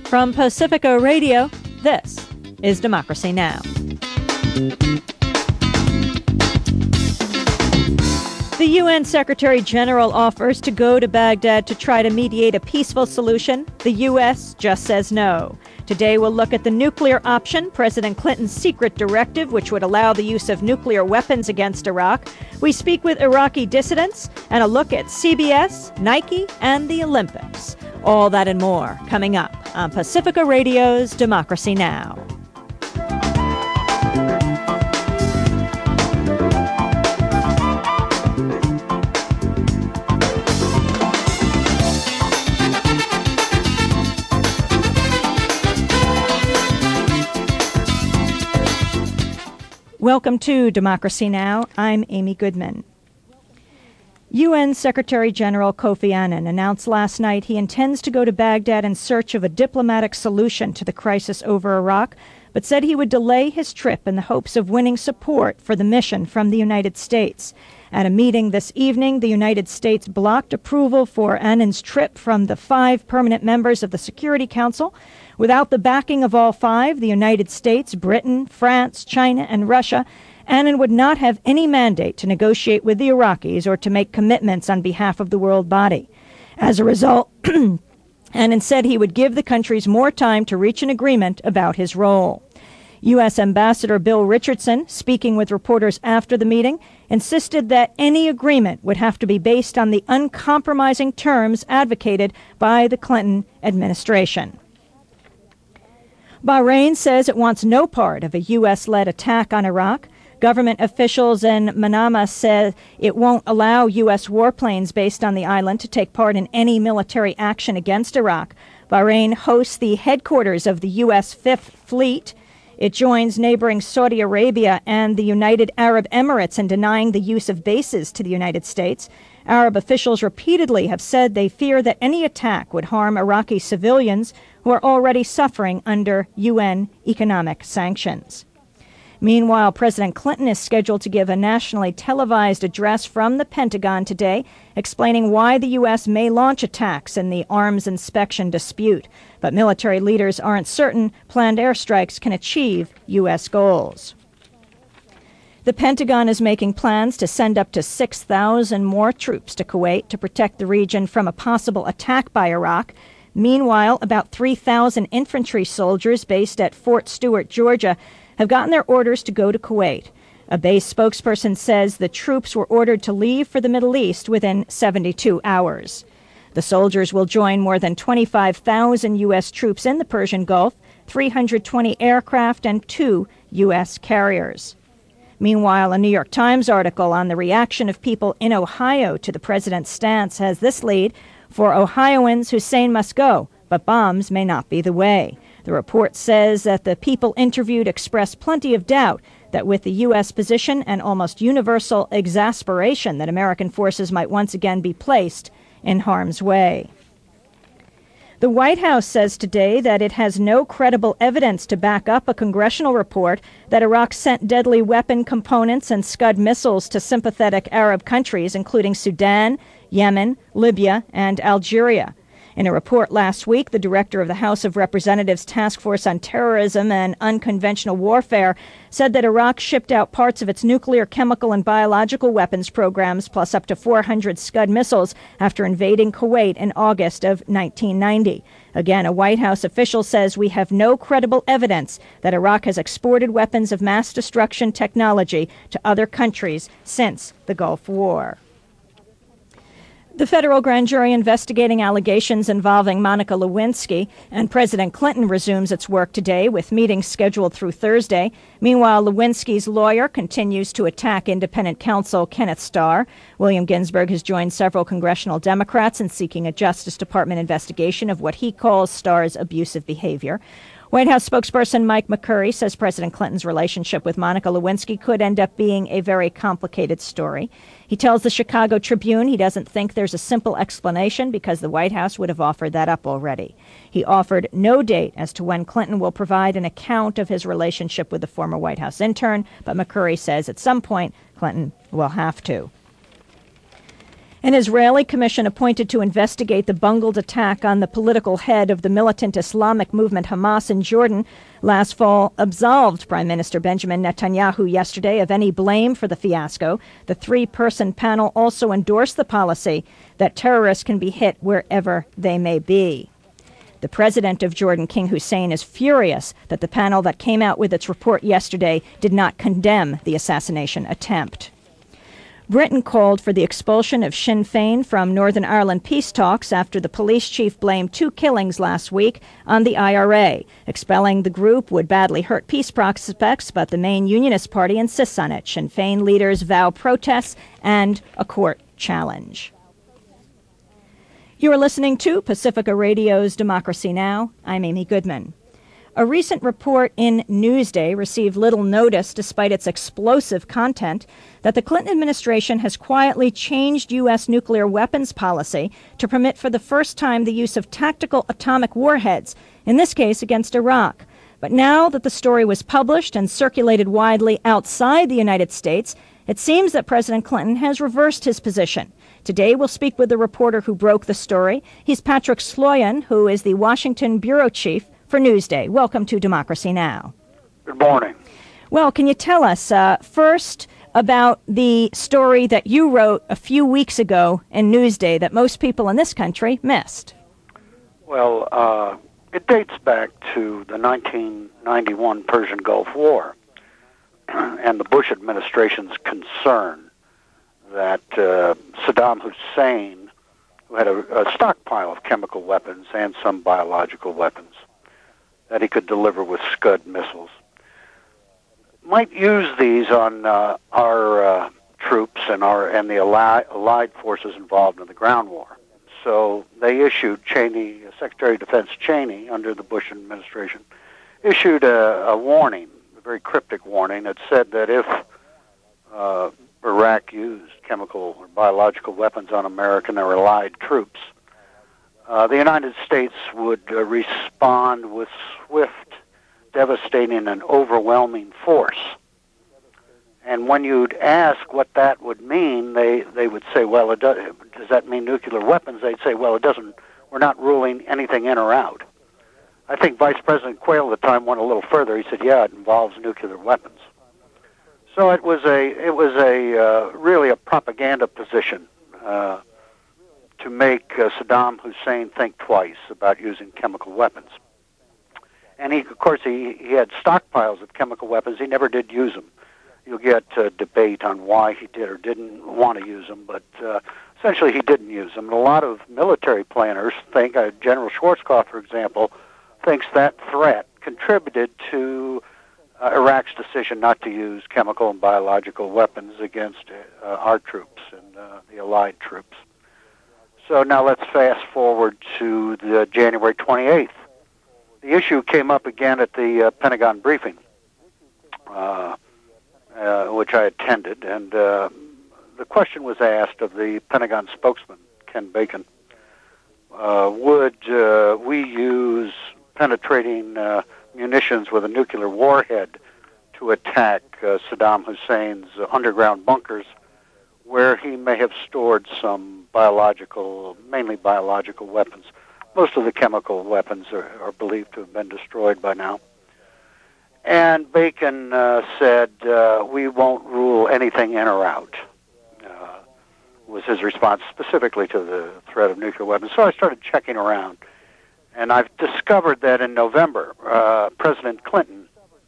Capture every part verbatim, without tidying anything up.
From Pacifica Radio, this is Democracy Now! The U N Secretary General offers to go to Baghdad to try to mediate a peaceful solution. The U S just says no. Today we'll look at the nuclear option, President Clinton's secret directive, which would allow the use of nuclear weapons against Iraq. We speak with Iraqi dissidents and a look at C B S, Nike, and the Olympics. All that and more coming up on Pacifica Radio's Democracy Now! Welcome to Democracy Now! I'm Amy Goodman. U N Secretary General Kofi Annan announced last night he intends to go to Baghdad in search of a diplomatic solution to the crisis over Iraq, but said he would delay his trip in the hopes of winning support for the mission from the United States. At a meeting this evening, the United States blocked approval for Annan's trip from the five permanent members of the Security Council. Without the backing of all five, the United States, Britain, France, China, and Russia, Annan would not have any mandate to negotiate with the Iraqis or to make commitments on behalf of the world body. As a result, Annan said he would give the countries more time to reach an agreement about his role. U S Ambassador Bill Richardson, speaking with reporters after the meeting, insisted that any agreement would have to be based on the uncompromising terms advocated by the Clinton administration. Bahrain says it wants no part of a U S-led attack on Iraq. Government officials in Manama said it won't allow U S warplanes based on the island to take part in any military action against Iraq. Bahrain hosts the headquarters of the U S Fifth Fleet. It joins neighboring Saudi Arabia and the United Arab Emirates in denying the use of bases to the United States. Arab officials repeatedly have said they fear that any attack would harm Iraqi civilians who are already suffering under U N economic sanctions. Meanwhile, President Clinton is scheduled to give a nationally televised address from the Pentagon today, explaining why the U S may launch attacks in the arms inspection dispute. But military leaders aren't certain planned airstrikes can achieve U S goals. The Pentagon is making plans to send up to six thousand more troops to Kuwait to protect the region from a possible attack by Iraq. Meanwhile, about three thousand infantry soldiers based at Fort Stewart, Georgia, have gotten their orders to go to Kuwait. A base spokesperson says the troops were ordered to leave for the Middle East within seventy-two hours. The soldiers will join more than twenty-five thousand U S troops in the Persian Gulf, three hundred twenty aircraft, and two U S carriers. Meanwhile, a New York Times article on the reaction of people in Ohio to the president's stance has this lead: for Ohioans, Hussein must go, but bombs may not be the way. The report says that the people interviewed expressed plenty of doubt that with the U S position and almost universal exasperation that American forces might once again be placed in harm's way. The White House says today that it has no credible evidence to back up a congressional report that Iraq sent deadly weapon components and Scud missiles to sympathetic Arab countries, including Sudan, Yemen, Libya, and Algeria. In a report last week, the director of the House of Representatives Task Force on Terrorism and Unconventional Warfare said that Iraq shipped out parts of its nuclear, chemical, and biological weapons programs, plus up to four hundred Scud missiles, after invading Kuwait in August of nineteen ninety. Again, a White House official says we have no credible evidence that Iraq has exported weapons of mass destruction technology to other countries since the Gulf War. The federal grand jury investigating allegations involving Monica Lewinsky and President Clinton resumes its work today, with meetings scheduled through Thursday. Meanwhile, Lewinsky's lawyer continues to attack independent counsel Kenneth Starr. William Ginsburg has joined several congressional Democrats in seeking a Justice Department investigation of what he calls Starr's abusive behavior. White House spokesperson Mike McCurry says President Clinton's relationship with Monica Lewinsky could end up being a very complicated story. He tells the Chicago Tribune he doesn't think there's a simple explanation because the White House would have offered that up already. He offered no date as to when Clinton will provide an account of his relationship with the former White House intern, but McCurry says at some point Clinton will have to. An Israeli commission appointed to investigate the bungled attack on the political head of the militant Islamic movement Hamas in Jordan last fall absolved Prime Minister Benjamin Netanyahu yesterday of any blame for the fiasco. The three-person panel also endorsed the policy that terrorists can be hit wherever they may be. The president of Jordan, King Hussein, is furious that the panel that came out with its report yesterday did not condemn the assassination attempt. Britain called for the expulsion of Sinn Féin from Northern Ireland peace talks after the police chief blamed two killings last week on the I R A. Expelling the group would badly hurt peace prospects, but the main unionist party insists on it. Sinn Féin leaders vow protests and a court challenge. You are listening to Pacifica Radio's Democracy Now! I'm Amy Goodman. A recent report in Newsday received little notice despite its explosive content that the Clinton administration has quietly changed U S nuclear weapons policy to permit for the first time the use of tactical atomic warheads, in this case against Iraq. But now that the story was published and circulated widely outside the United States, it seems that President Clinton has reversed his position. Today, we'll speak with the reporter who broke the story. He's Patrick Sloyan, who is the Washington bureau chief for Newsday. Welcome to Democracy Now! Good morning. Well, can you tell us uh, first about the story that you wrote a few weeks ago in Newsday that most people in this country missed? Well, uh, it dates back to the nineteen ninety-one Persian Gulf War and the Bush administration's concern that uh, Saddam Hussein, who had a, a stockpile of chemical weapons and some biological weapons that he could deliver with Scud missiles, might use these on uh, our uh, troops and our and the allied, allied forces involved in the ground war. So they issued Cheney, Secretary of Defense Cheney, under the Bush administration, issued a, a warning, a very cryptic warning that said that if uh, Iraq used chemical or biological weapons on American or allied troops, Uh, the United States would uh, respond with swift, devastating, and overwhelming force. And when you'd ask what that would mean, they, they would say, well, it does, does that mean nuclear weapons? They'd say, well, it doesn't. We're not ruling anything in or out. I think Vice President Quayle at the time went a little further. He said, yeah, it involves nuclear weapons. So it was a, it was a uh, really a propaganda position uh, to make uh, Saddam Hussein think twice about using chemical weapons. And he, of course, he, he had stockpiles of chemical weapons. He never did use them. You'll get uh, debate on why he did or didn't want to use them, but uh, essentially he didn't use them. And a lot of military planners think, uh, General Schwarzkopf, for example, thinks that threat contributed to uh, Iraq's decision not to use chemical and biological weapons against uh, our troops and uh, the allied troops. So now let's fast forward to the January twenty-eighth. The issue came up again at the uh, Pentagon briefing, uh, uh, which I attended, and uh, the question was asked of the Pentagon spokesman, Ken Bacon, uh, would uh, we use penetrating uh, munitions with a nuclear warhead to attack uh, Saddam Hussein's uh, underground bunkers, where he may have stored some biological, mainly biological weapons. Most of the chemical weapons are, are believed to have been destroyed by now. And Bacon uh, said, uh, we won't rule anything in or out, uh, was his response specifically to the threat of nuclear weapons. So I started checking around, and I've discovered that in November, uh, President Clinton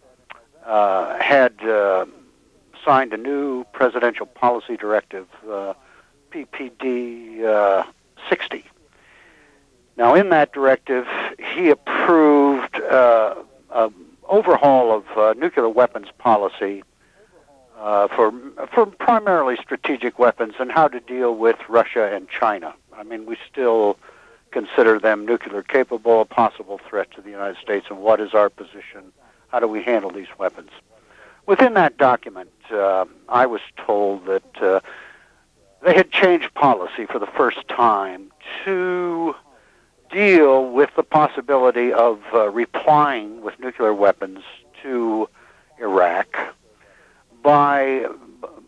uh, had uh, signed a new presidential policy directive, uh, P P D uh, sixty. Now, in that directive, he approved uh, an overhaul of uh, nuclear weapons policy uh, for for primarily strategic weapons and how to deal with Russia and China. I mean, we still consider them nuclear capable, a possible threat to the United States, and what is our position? How do we handle these weapons? Within that document, uh, I was told that uh, they had changed policy for the first time to deal with the possibility of uh, replying with nuclear weapons to Iraq by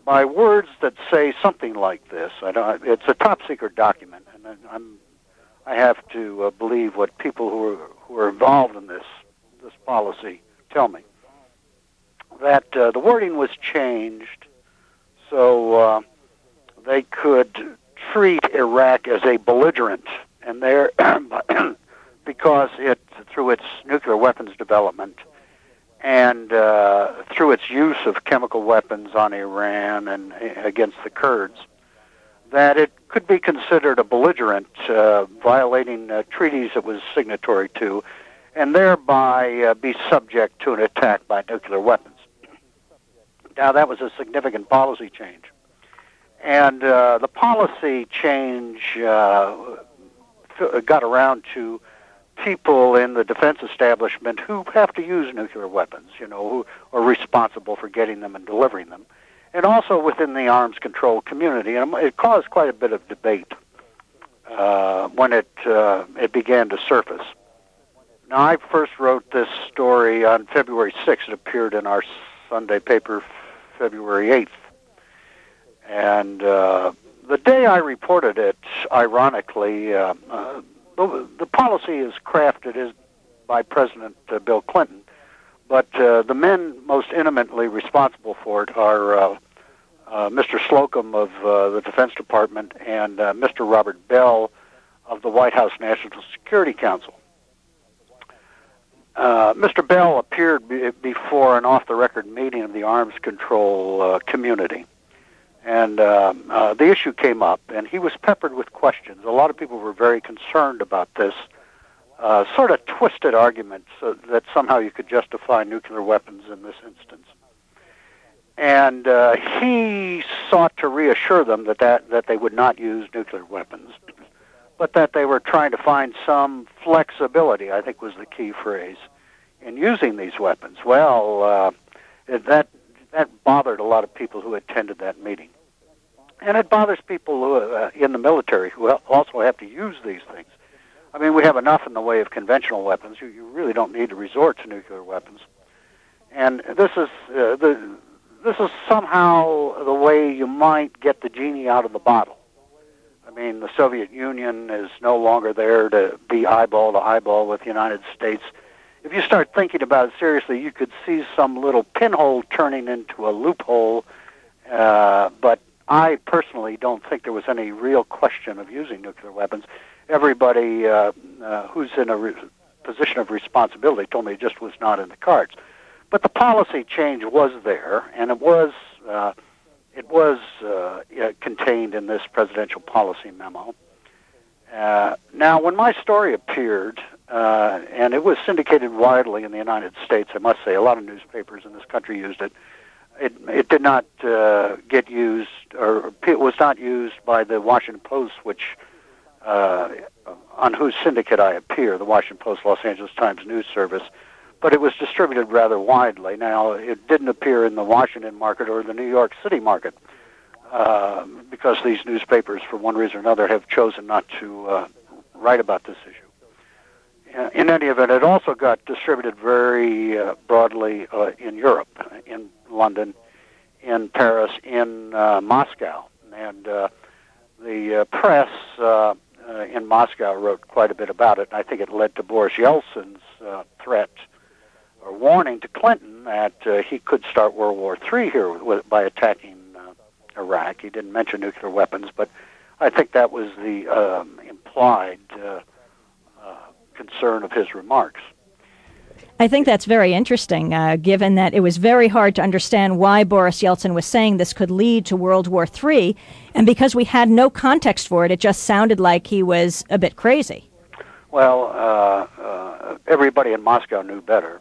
by words that say something like this. I don't, it's a top-secret document, and I'm, I have to uh, believe what people who are, who are involved in this, this policy tell me. That uh, the wording was changed so uh, they could treat Iraq as a belligerent, and there, because it, through its nuclear weapons development and uh, through its use of chemical weapons on Iran and against the Kurds, that it could be considered a belligerent, uh, violating uh, treaties it was signatory to, and thereby uh, be subject to an attack by nuclear weapons. Now, that was a significant policy change. And uh, the policy change uh, got around to people in the defense establishment who have to use nuclear weapons, you know, who are responsible for getting them and delivering them, and also within the arms control community. And it caused quite a bit of debate uh, when it uh, it began to surface. Now, I first wrote this story on February sixth. It appeared in our Sunday paper February eighth. And uh, the day I reported it, ironically, uh, uh, the, the policy is crafted is by President uh, Bill Clinton, but uh, the men most intimately responsible for it are uh, uh, Mister Slocum of uh, the Defense Department and uh, Mister Robert Bell of the White House National Security Council. Uh, Mister Bell appeared b- before an off-the-record meeting of the arms control uh, community, and uh, uh, the issue came up, and he was peppered with questions. A lot of people were very concerned about this uh, sort of twisted argument so that somehow you could justify nuclear weapons in this instance. And uh, he sought to reassure them that, that, that they would not use nuclear weapons, but that they were trying to find some flexibility, I think was the key phrase, in using these weapons. Well, uh, that that bothered a lot of people who attended that meeting. And it bothers people who, uh, in the military who also have to use these things. I mean, we have enough in the way of conventional weapons. You, you really don't need to resort to nuclear weapons. And this is uh, the this is somehow the way you might get the genie out of the bottle. I mean, the Soviet Union is no longer there to be eyeball to eyeball with the United States. If you start thinking about it seriously, you could see some little pinhole turning into a loophole. Uh, but I personally don't think there was any real question of using nuclear weapons. Everybody uh, uh, who's in a re- position of responsibility told me it just was not in the cards. But the policy change was there, and it was... Uh, It was uh, contained in this presidential policy memo. Uh, now, when my story appeared, uh, and it was syndicated widely in the United States, I must say, a lot of newspapers in this country used it. It, it did not uh, get used, or it was not used by the Washington Post, which uh, on whose syndicate I appear, the Washington Post, Los Angeles Times News Service. But it was distributed rather widely. Now, it didn't appear in the Washington market or the New York City market uh, because these newspapers, for one reason or another, have chosen not to uh, write about this issue. Uh, in any event, it also got distributed very uh, broadly uh, in Europe, in London, in Paris, in uh, Moscow. And uh, the uh, press uh, uh, in Moscow wrote quite a bit about it, and I think it led to Boris Yeltsin's uh, threat or warning to Clinton that uh, he could start World War Three here with, by attacking uh, Iraq. He didn't mention nuclear weapons, but I think that was the um, implied uh, uh, concern of his remarks. I think that's very interesting, uh, given that it was very hard to understand why Boris Yeltsin was saying this could lead to World War Three, and because we had no context for it, it just sounded like he was a bit crazy. Well, uh, uh, everybody in Moscow knew better.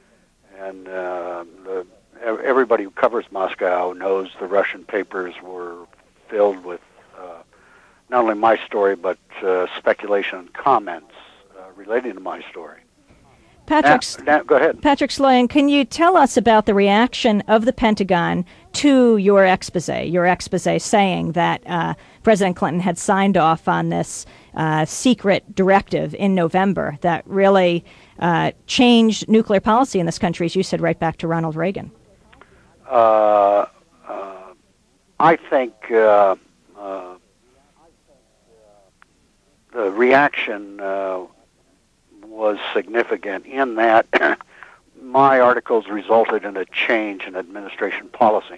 And uh, the, everybody who covers Moscow knows the Russian papers were filled with uh, not only my story, but uh, speculation and comments uh, relating to my story. Patrick, now, now, go ahead. Patrick Sloyan, can you tell us about the reaction of the Pentagon to your expose, your expose saying that uh, President Clinton had signed off on this uh, secret directive in November that really uh, changed nuclear policy in this country, as you said, right back to Ronald Reagan? Uh, uh, I think uh, uh, the reaction uh, was significant in that my articles resulted in a change in administration policy.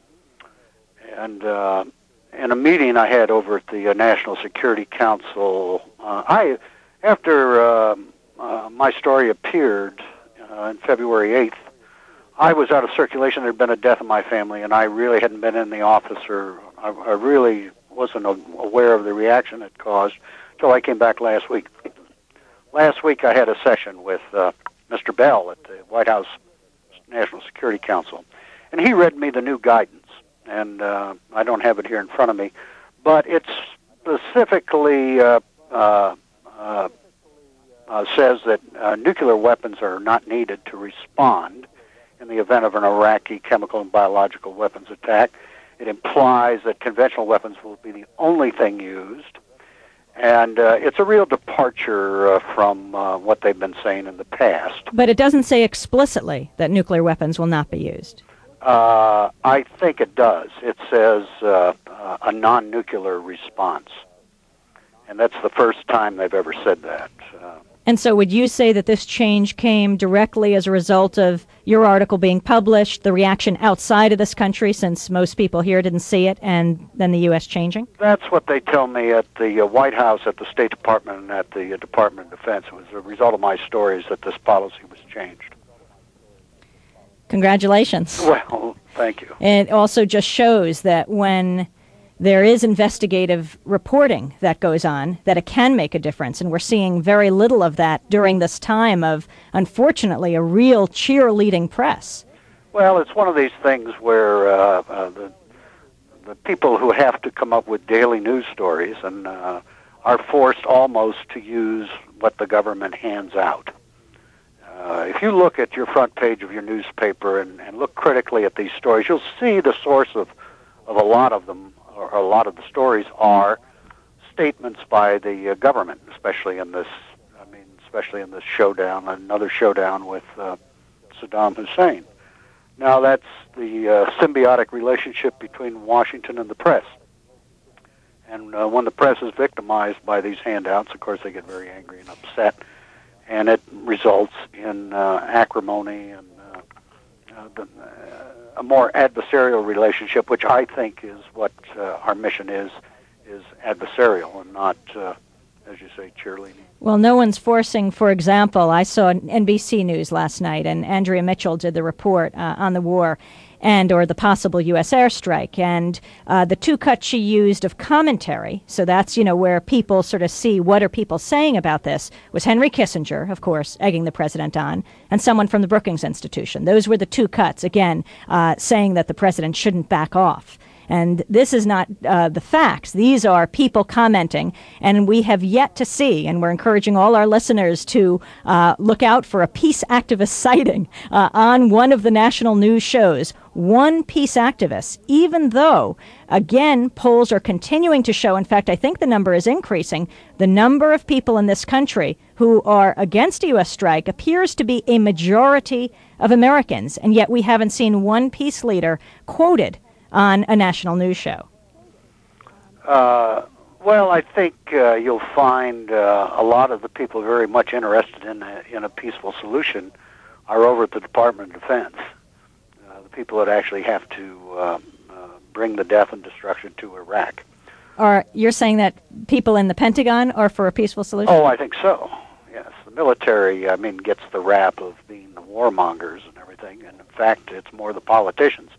And uh, in a meeting I had over at the uh, National Security Council, uh, I, after uh, uh, my story appeared uh, on February eighth, I was out of circulation. There had been a death in my family, and I really hadn't been in the office, or I, I really wasn't aware of the reaction it caused until I came back last week. Last week I had a session with uh, Mister Bell at the White House National Security Council, and he read me the new guidance. And uh, I don't have it here in front of me, but it specifically uh, uh, uh, uh, says that uh, nuclear weapons are not needed to respond in the event of an Iraqi chemical and biological weapons attack. It implies that conventional weapons will be the only thing used, and uh, it's a real departure uh, from uh, what they've been saying in the past. But it doesn't say explicitly that nuclear weapons will not be used. Uh, I think it does. It says uh, uh, a non-nuclear response, and that's the first time they've ever said that. Uh, and so would you say that this change came directly as a result of your article being published, the reaction outside of this country, since most people here didn't see it, and then the U S changing? That's what they tell me at the uh, White House, at the State Department, and at the uh, Department of Defense. It was a result of my stories that this policy was changed. Congratulations. Well, thank you. And it also just shows that when there is investigative reporting that goes on, that it can make a difference. And we're seeing very little of that during this time of, unfortunately, a real cheerleading press. Well, it's one of these things where uh, uh, the, the people who have to come up with daily news stories and uh, are forced almost to use what the government hands out. Uh, if you look at your front page of your newspaper and, and look critically at these stories, you'll see the source of, of a lot of them, or a lot of the stories are statements by the uh, government, especially in this, I mean, especially in this showdown, another showdown with uh, Saddam Hussein. Now, that's the uh, symbiotic relationship between Washington and the press. And uh, when the press is victimized by these handouts, of course, they get very angry and upset. And it results in uh, acrimony and uh, uh, the, uh, a more adversarial relationship, which I think is what uh, our mission is, is adversarial and not, uh, as you say, cheerleading. Well, no one's forcing, for example, I saw N B C News last night, and Andrea Mitchell did the report uh, on the war and or the possible U S airstrike. And uh, the two cuts she used of commentary, so that's, you know, where people sort of see what are people saying about this, was Henry Kissinger, of course, egging the president on, and someone from the Brookings Institution. Those were the two cuts, again, uh, saying that the president shouldn't back off. And this is not uh, the facts. These are people commenting, and we have yet to see, and we're encouraging all our listeners to uh, look out for a peace activist sighting uh, on one of the national news shows. One peace activist, even though, again, polls are continuing to show, in fact, I think the number is increasing, the number of people in this country who are against a U S strike appears to be a majority of Americans, and yet we haven't seen one peace leader quoted on a national news show. Uh, well, I think uh, you'll find uh, a lot of the people very much interested in a, in a peaceful solution are over at the Department of Defense. Uh, the people that actually have to uh, uh, bring the death and destruction to Iraq. Are you're saying that people in the Pentagon are for a peaceful solution? Oh, I think so. Yes, the military, I mean, gets the rap of being the warmongers and everything, and in fact, it's more the politicians.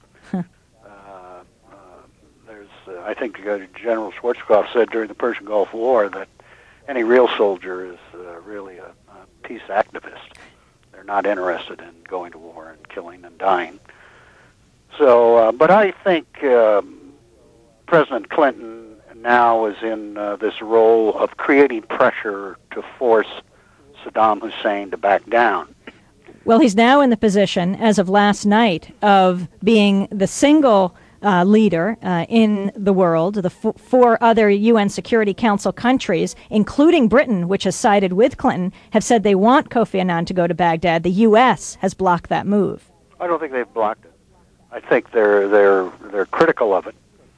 Uh, I think uh, General Schwarzkopf said during the Persian Gulf War that any real soldier is uh, really a, a peace activist. They're not interested in going to war and killing and dying. So, uh, but I think um, President Clinton now is in uh, this role of creating pressure to force Saddam Hussein to back down. Well, he's now in the position, as of last night, of being the single Uh, leader uh, in the world. The f- four other U N Security Council countries, including Britain, which has sided with Clinton, have said they want Kofi Annan to go to Baghdad. The U S has blocked that move. I don't think they've blocked it. I think they're they're they're critical of it.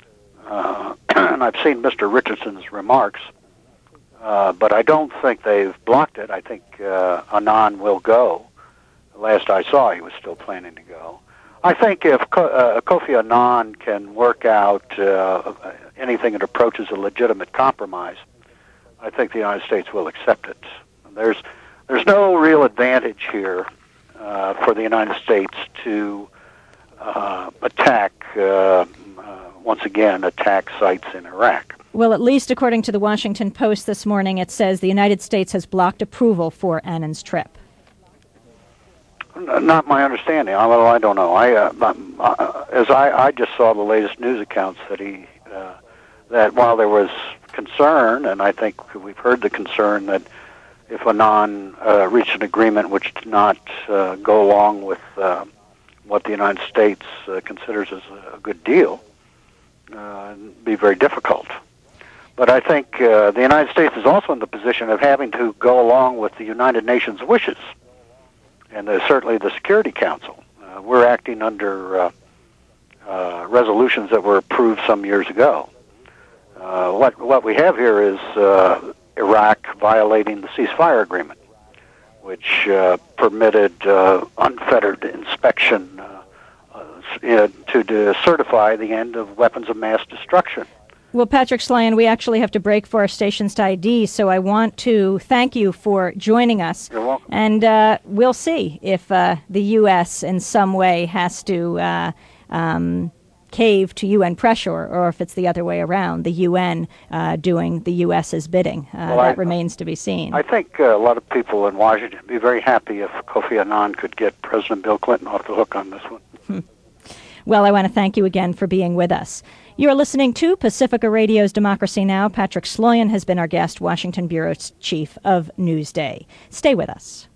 uh, and I've seen Mister Richardson's remarks, uh, but I don't think they've blocked it. I think uh, Annan will go. Last I saw, he was still planning to go. I think if Ko- uh, Kofi Annan can work out uh, anything that approaches a legitimate compromise, I think the United States will accept it. There's there's no real advantage here uh, for the United States to uh, attack, uh, uh, once again, attack sites in Iraq. Well, at least according to the Washington Post this morning, it says the United States has blocked approval for Annan's trip. Not my understanding. Well, I don't know. I, uh, uh, as I, I just saw the latest news accounts that he, uh, that while there was concern, and I think we've heard the concern that if Annan uh, reached an agreement which did not uh, go along with uh, what the United States uh, considers as a good deal, uh, it'd be very difficult. But I think uh, the United States is also in the position of having to go along with the United Nations wishes. And uh, certainly the Security Council. Uh, we're acting under uh, uh, resolutions that were approved some years ago. Uh, what what we have here is uh, Iraq violating the ceasefire agreement, which uh, permitted uh, unfettered inspection uh, uh, to, to certify the end of weapons of mass destruction. Well, Patrick Sloyan, we actually have to break for our station's I D, so I want to thank you for joining us. You're welcome. And uh, we'll see if uh, the U S in some way has to uh, um, cave to U N pressure, or if it's the other way around, the U N uh, doing the U S's bidding. Uh, well, that I, remains to be seen. I think uh, a lot of people in Washington would be very happy if Kofi Annan could get President Bill Clinton off the hook on this one. Well, I want to thank you again for being with us. You're listening to Pacifica Radio's Democracy Now! Patrick Sloyan has been our guest, Washington Bureau Chief of Newsday. Stay with us.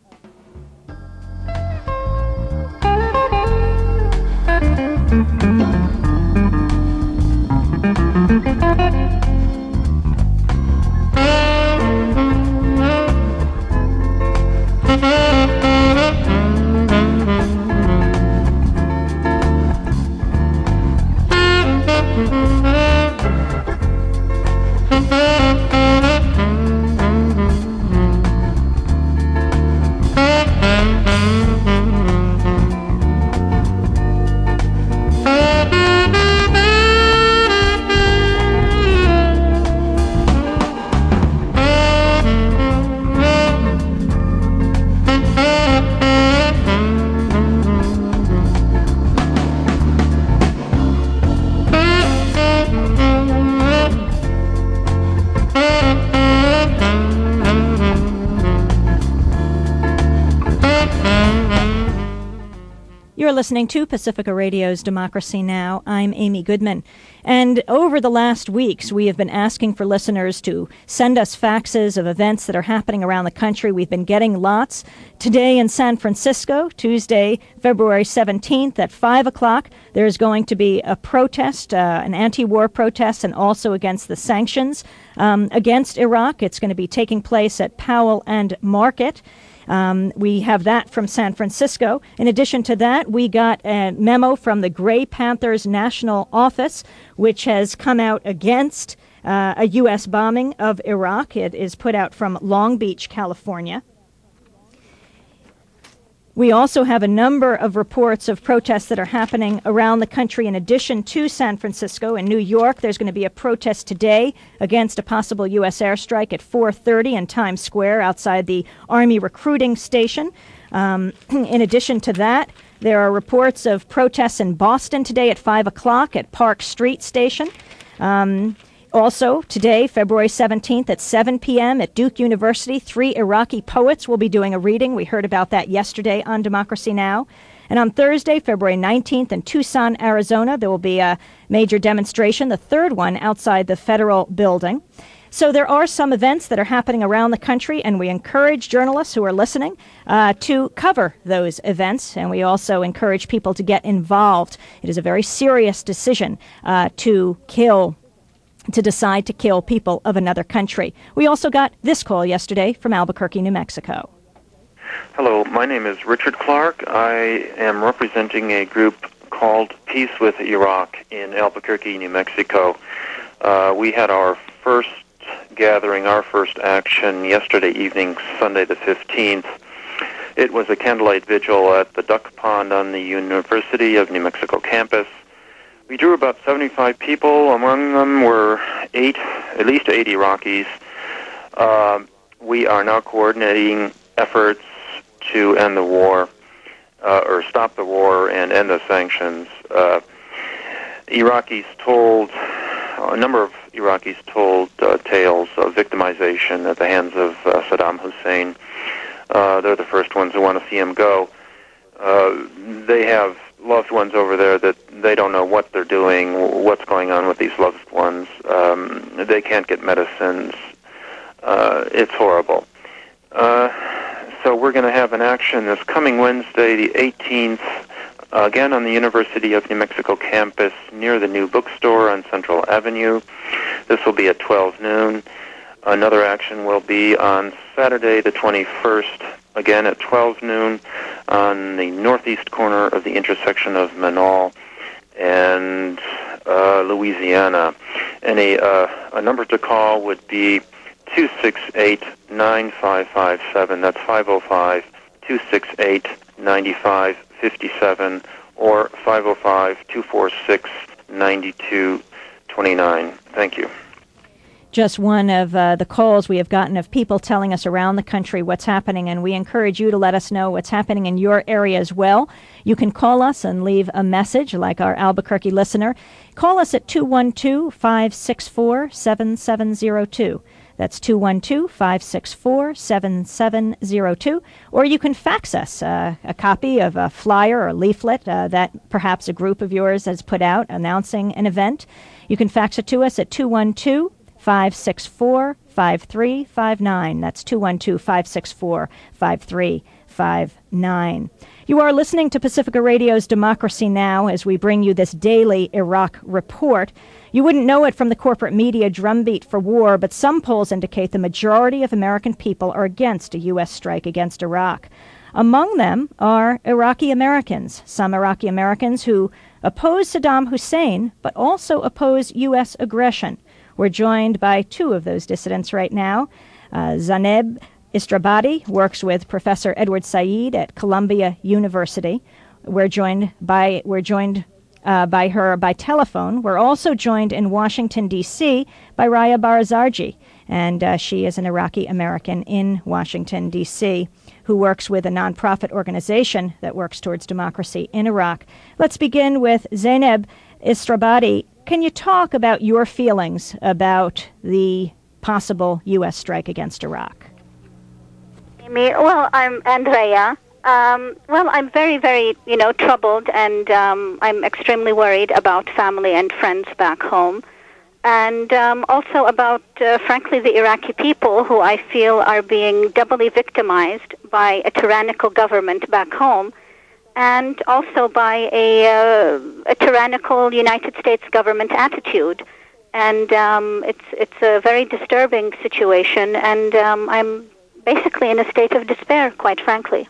You're listening to Pacifica Radio's Democracy Now! I'm Amy Goodman. And over the last weeks, we have been asking for listeners to send us faxes of events that are happening around the country. We've been getting lots. Today in San Francisco, Tuesday, February seventeenth at five o'clock, there's going to be a protest, uh, an anti-war protest, and also against the sanctions um, against Iraq. It's going to be taking place at Powell and Market. Um, we have that from San Francisco. In addition to that, we got a memo from the Gray Panthers National Office, which has come out against uh, a U S bombing of Iraq. It is put out from Long Beach, California. We also have a number of reports of protests that are happening around the country in addition to San Francisco. In New York, there's going to be a protest today against a possible U S airstrike at four thirty in Times Square outside the Army recruiting station. Um, in addition to that, there are reports of protests in Boston today at five o'clock at Park Street Station. Um, Also, today, February seventeenth at seven p.m. at Duke University, three Iraqi poets will be doing a reading. We heard about that yesterday on Democracy Now! And on Thursday, February nineteenth in Tucson, Arizona, there will be a major demonstration, the third one outside the federal building. So there are some events that are happening around the country, and we encourage journalists who are listening uh, to cover those events. And we also encourage people to get involved. It is a very serious decision uh, to kill to decide to kill people of another country. We also got this call yesterday from Albuquerque, New Mexico. Hello, my name is Richard Clark. I am representing a group called Peace with Iraq in Albuquerque, New Mexico. Uh, we had our first gathering, our first action yesterday evening, Sunday the fifteenth. It was a candlelight vigil at the Duck Pond on the University of New Mexico campus. We drew about seventy-five people. Among them were eight, at least eight Iraqis. Uh, we are now coordinating efforts to end the war, uh, or stop the war and end the sanctions. Uh, Iraqis told, a number of Iraqis told uh, tales of victimization at the hands of uh, Saddam Hussein. Uh, they're the first ones who want to see him go. Uh, they have loved ones over there that they don't know what they're doing, what's going on with these loved ones. Um, they can't get medicines. Uh, it's horrible. Uh, so we're going to have an action this coming Wednesday, the eighteenth, uh, again on the University of New Mexico campus near the new bookstore on Central Avenue. This will be at twelve noon. Another action will be on Saturday the twenty-first, again at twelve noon, on the northeast corner of the intersection of Menaul and uh, Louisiana. And a, uh, a number to call would be two six eight, nine five five seven. That's five oh five, two six eight, nine five five seven or five oh five, two four six, nine two two nine. Thank you. Just one of uh, the calls we have gotten of people telling us around the country what's happening, and we encourage you to let us know what's happening in your area as well. You can call us and leave a message like our Albuquerque listener. Call us at two one two, five six four, seven seven zero two. That's two one two, five six four, seven seven zero two. Or you can fax us uh, a copy of a flyer or leaflet uh, that perhaps a group of yours has put out announcing an event. You can fax it to us at two one two, five six four, five three five nine. That's two one two, five six four, five three five nine. You are listening to Pacifica Radio's Democracy Now! As we bring you this daily Iraq report. You wouldn't know it from the corporate media drumbeat for war, but some polls indicate the majority of American people are against a U S strike against Iraq. Among them are Iraqi Americans, some Iraqi Americans who oppose Saddam Hussein, but also oppose U S aggression. We're joined by two of those dissidents right now. Uh, Zaineb Istrabadi works with Professor Edward Said at Columbia University. We're joined by we're joined uh, by her by telephone. We're also joined in Washington, D C by Raya Barazarji, and uh, she is an Iraqi American in Washington, D C, who works with a nonprofit organization that works towards democracy in Iraq. Let's begin with Zaineb Istrabadi. Can you talk about your feelings about the possible U S strike against Iraq? Amy, well, I'm Andrea. Um, well, I'm very, very, you know, troubled, and um, I'm extremely worried about family and friends back home, and um, also about, uh, frankly, the Iraqi people, who I feel are being doubly victimized by a tyrannical government back home, and also by a, uh, a tyrannical United States government attitude. And um, it's it's a very disturbing situation, and um, I'm basically in a state of despair, quite frankly.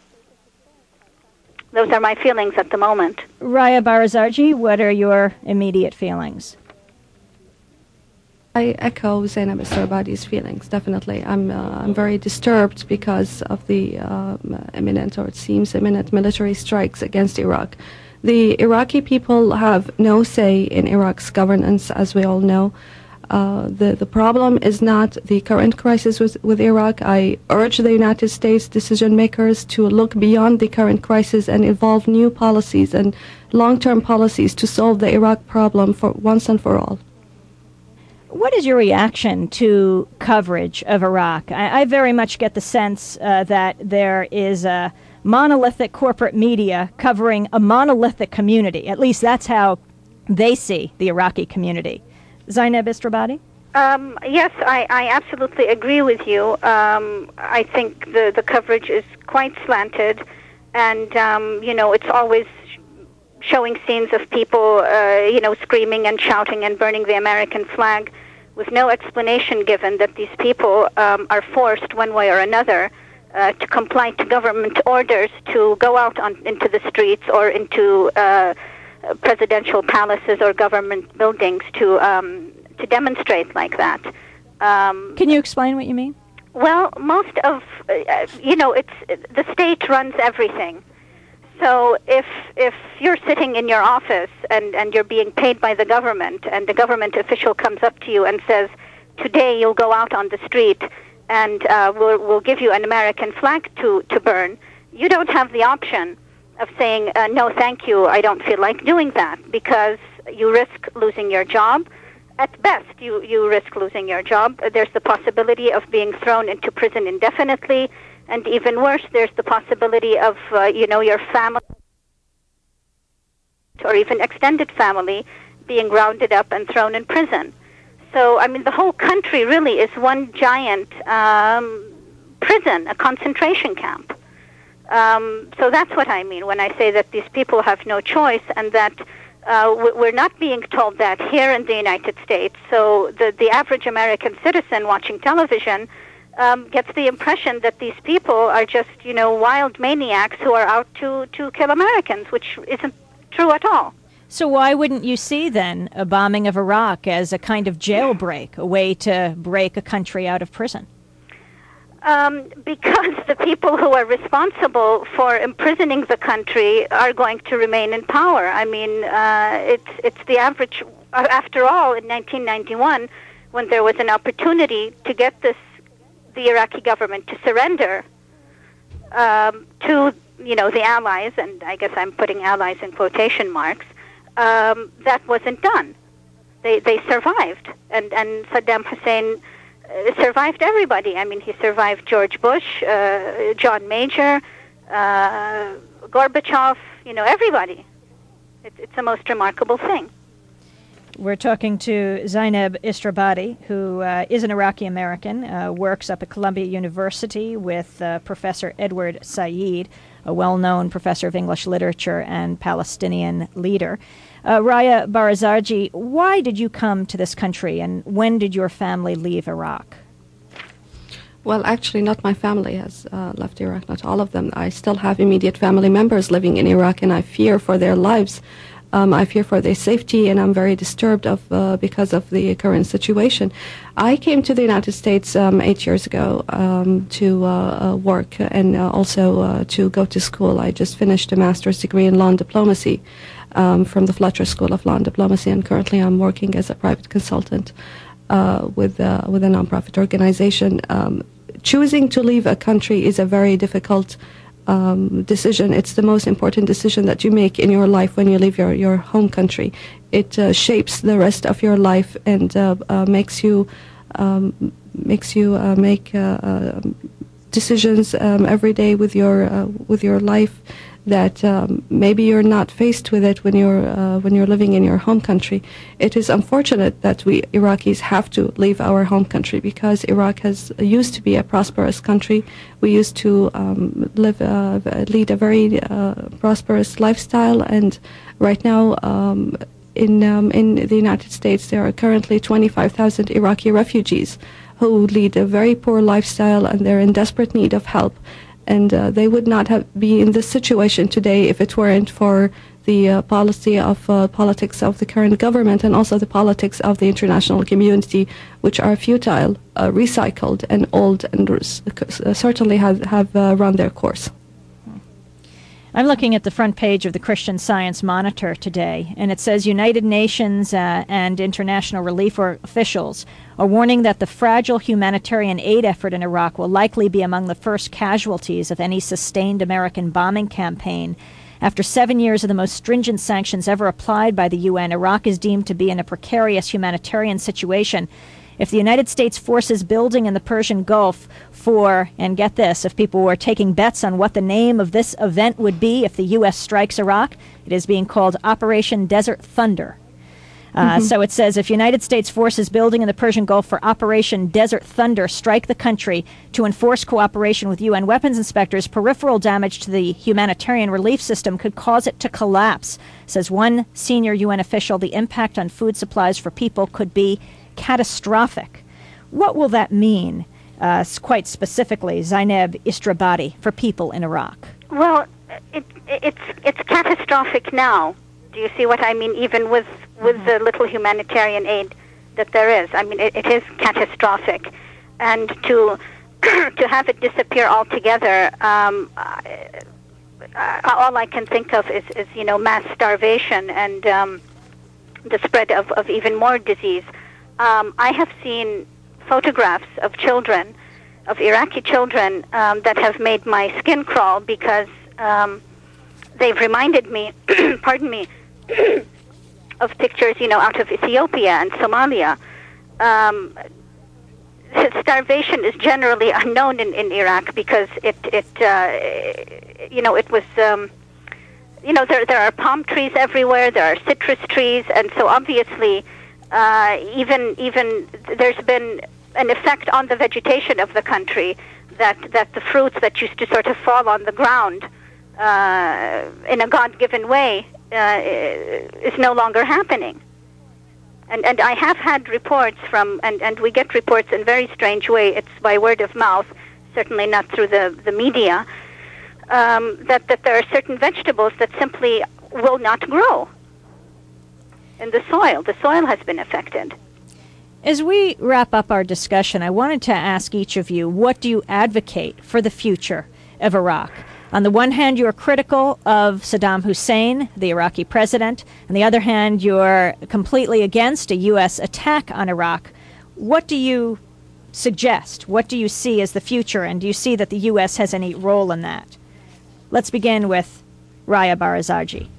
Those are my feelings at the moment. Raya Barazarji, what are your immediate feelings? I echo Zainab Istrabadi's feelings, definitely. I'm uh, I'm very disturbed because of the uh, imminent, or it seems imminent, military strikes against Iraq. The Iraqi people have no say in Iraq's governance, as we all know. Uh, the, the problem is not the current crisis with, with Iraq. I urge the United States decision makers to look beyond the current crisis and evolve new policies and long-term policies to solve the Iraq problem for once and for all. What is your reaction to coverage of Iraq? I, I very much get the sense uh, that there is a monolithic corporate media covering a monolithic community. At least that's how they see the Iraqi community. Zainab Istrabadi? Um, yes, I, I absolutely agree with you. Um, I think the, the coverage is quite slanted, and, um, you know, it's always showing scenes of people, uh, you know, screaming and shouting and burning the American flag with no explanation given that these people um, are forced one way or another uh, to comply to government orders to go out on, into the streets or into uh, presidential palaces or government buildings to um, to demonstrate like that. Um, Can you explain what you mean? Well, most of, uh, you know, it's the state runs everything. So if if you're sitting in your office and, and you're being paid by the government, and the government official comes up to you and says, today you'll go out on the street and uh, we'll, we'll give you an American flag to, to burn, you don't have the option of saying, uh, no, thank you, I don't feel like doing that, because you risk losing your job. At best, you, you risk losing your job. There's the possibility of being thrown into prison indefinitely, and even worse, there's the possibility of, uh, you know, your family or even extended family being rounded up and thrown in prison. So, I mean, the whole country really is one giant um, prison, a concentration camp. Um, so that's what I mean when I say that these people have no choice, and that uh, we're not being told that here in the United States. So the, the average American citizen watching television um, gets the impression that these people are just, you know, wild maniacs who are out to, to kill Americans, which isn't true at all. So why wouldn't you see, then, a bombing of Iraq as a kind of jailbreak, a way to break a country out of prison? Um, because the people who are responsible for imprisoning the country are going to remain in power. I mean, uh, it's it's the average. After all, in nineteen ninety-one, when there was an opportunity to get this, the Iraqi government to surrender um, to, you know, the allies, and I guess I'm putting allies in quotation marks, um, that wasn't done. They they survived, and and Saddam Hussein survived everybody. I mean, he survived George Bush, uh, John Major, uh, Gorbachev, you know, everybody. It, it's the most remarkable thing. We're talking to Zainab Istrabadi, who uh, is an Iraqi-American, uh, works up at Columbia University with uh, Professor Edward Said, a well-known professor of English literature and Palestinian leader. Uh, Raya Barazarji, why did you come to this country, and when did your family leave Iraq? Well, actually, not my family has uh, left Iraq, not all of them. I still have immediate family members living in Iraq, and I fear for their lives. Um, I fear for their safety, and I'm very disturbed of uh, because of the current situation. I came to the United States um, eight years ago um, to uh, uh, work and uh, also uh, to go to school. I just finished a master's degree in law and diplomacy um, from the Fletcher School of Law and Diplomacy, and currently I'm working as a private consultant uh, with uh, with a nonprofit organization. Um, choosing to leave a country is a very difficult Um, decision. It's the most important decision that you make in your life when you leave your, your home country. It uh, shapes the rest of your life and uh, uh, makes you um, makes you uh, make uh, uh, decisions um, every day with your uh, with your life that um, maybe you're not faced with it when you're uh, when you're living in your home country. It is unfortunate that we Iraqis have to leave our home country, because Iraq has used to be a prosperous country. We used to um, live uh, lead a very uh, prosperous lifestyle, and right now um, in um, in the United States there are currently twenty-five thousand Iraqi refugees who lead a very poor lifestyle, and they're in desperate need of help. And uh, they would not have be in this situation today if it weren't for the uh, policy of uh, politics of the current government, and also the politics of the international community, which are futile, uh, recycled, and old, and uh, certainly have, have uh, run their course. I'm looking at the front page of the Christian Science Monitor today, and it says United Nations uh, and international relief officials are warning that the fragile humanitarian aid effort in Iraq will likely be among the first casualties of any sustained American bombing campaign. After seven years of the most stringent sanctions ever applied by the U N, Iraq is deemed to be in a precarious humanitarian situation. If the United States forces building in the Persian Gulf for, and get this, if people were taking bets on what the name of this event would be if the U S strikes Iraq, it is being called Operation Desert Thunder. Uh, mm-hmm. So it says, if United States forces building in the Persian Gulf for Operation Desert Thunder strike the country to enforce cooperation with U N weapons inspectors, peripheral damage to the humanitarian relief system could cause it to collapse. Says one senior U N official, the impact on food supplies for people could be catastrophic. What will that mean, uh, quite specifically, Zainab Istrabadi, for people in Iraq? Well, it, it's it's catastrophic now. Do you see what I mean? Even with with the little humanitarian aid that there is, I mean, it, it is catastrophic, and to to have it disappear altogether, um, I, I, all I can think of is, is you know mass starvation and um, the spread of, of even more disease. Um, I have seen photographs of children, of Iraqi children, um, that have made my skin crawl because um, they've reminded me, pardon me, of pictures, you know, out of Ethiopia and Somalia. Um, starvation is generally unknown in, in Iraq because it, it uh, you know, it was, um, you know, there there are palm trees everywhere, there are citrus trees, and so obviously, uh, even even there's been an effect on the vegetation of the country that that the fruits that used to sort of fall on the ground uh, in a God-given way uh, is no longer happening. And and I have had reports from, and, and we get reports in a very strange way, it's by word of mouth, certainly not through the, the media, um, that, that there are certain vegetables that simply will not grow in the soil. The soil has been affected. As we wrap up our discussion, I wanted to ask each of you, what do you advocate for the future of Iraq? On the one hand, you're critical of Saddam Hussein, the Iraqi president. On the other hand, you're completely against a U S attack on Iraq. What do you suggest? What do you see as the future? And do you see that the U S has any role in that? Let's begin with Raya Barazarji.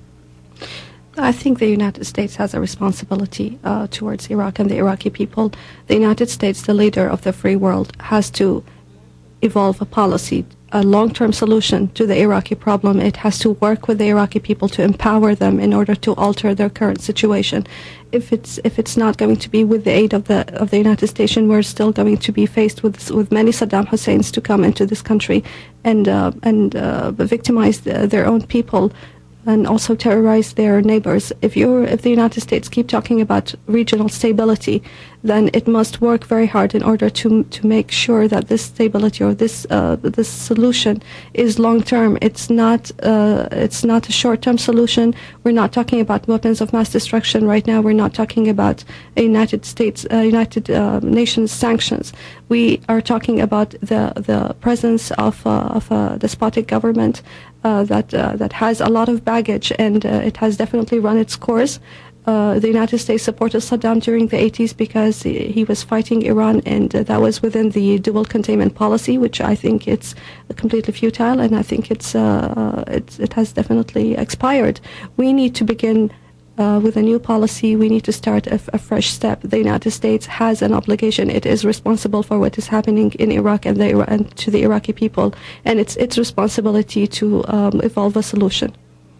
I think the United States has a responsibility uh, towards Iraq and the Iraqi people. The United States, the leader of the free world, has to evolve a policy, a long-term solution to the Iraqi problem. It has to work with the Iraqi people to empower them in order to alter their current situation. If it's if it's not going to be with the aid of the of the United States, we're still going to be faced with with many Saddam Husseins to come into this country and uh, and uh, victimize the, their own people, and also terrorize their neighbors. If you're, if the United States keep talking about regional stability, then it must work very hard in order to to make sure that this stability or this uh, this solution is long term. It's not uh, it's not a short term solution. We're not talking about weapons of mass destruction right now. We're not talking about a United States uh, United uh, Nations sanctions. We are talking about the the presence of uh, of a despotic government Uh, that uh, that has a lot of baggage, and uh, it has definitely run its course. Uh, the United States supported Saddam during the eighties because he, he was fighting Iran, and uh, that was within the dual containment policy, which I think it's completely futile, and I think it's, uh, it's it has definitely expired. We need to begin Uh, with a new policy. We need to start a, a fresh step. The United States has an obligation. It is responsible for what is happening in Iraq and, the, and to the Iraqi people, and it's its responsibility to um, evolve a solution.